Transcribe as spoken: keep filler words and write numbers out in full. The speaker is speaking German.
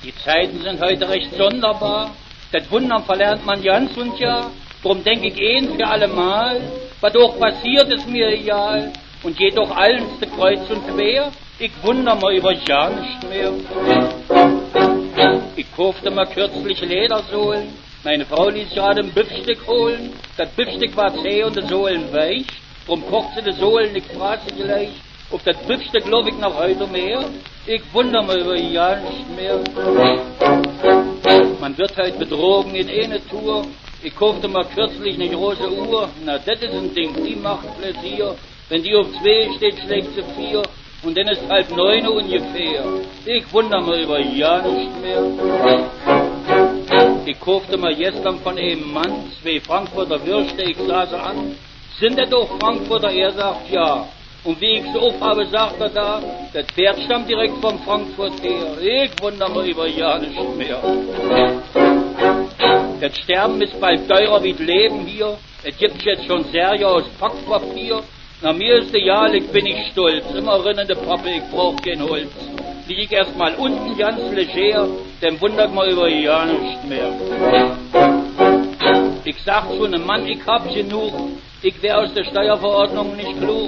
Die Zeiten sind heute recht sonderbar. Das Wundern verlernt man ganz und ja. Drum denk ich ein für allemal. Was auch passiert, ist mir egal. Und geht doch allen kreuz und quer. Ich wunder mal über ja nicht mehr. Ich kaufte mal kürzlich Ledersohlen. Meine Frau ließ gerade ein Büffstück holen. Das Büffstück war zäh und die Sohlen weich. Drum kocht sie die Sohlen, ich frag sie gleich. Auf das Büffstück glaub ich noch heute mehr. Ich wunder mal über ja nicht mehr. Man wird halt betrogen in eine Tour. Ich kaufte mal kürzlich eine große Uhr. Na, das ist ein Ding, die macht Pläsier. Wenn die auf zwei steht, schlägt sie vier. Und dann ist halb neun ungefähr. Ich wunder mal über ja nicht mehr. Ich kaufte mal gestern von einem Mann zwei Frankfurter Würste, ich sah sie an. Sind das doch Frankfurter? Er sagt ja. Und wie ich so aufhabe, sagt er da, das Pferd stammt direkt von Frankfurt her. Ich wunder mal über ja nicht mehr. Das Sterben ist bald teurer wie das Leben hier. Es gibt jetzt schon Serie aus Packpapier. Na, mir ist egal, ich bin nicht stolz. Immer rinnende Pappe, ich brauch kein Holz. Lieg ich erst mal unten ganz leger, dann wundert mal über ja nicht mehr. Ich sag zu nem Mann, ich hab genug. Ich wär aus der Steuerverordnung nicht klug.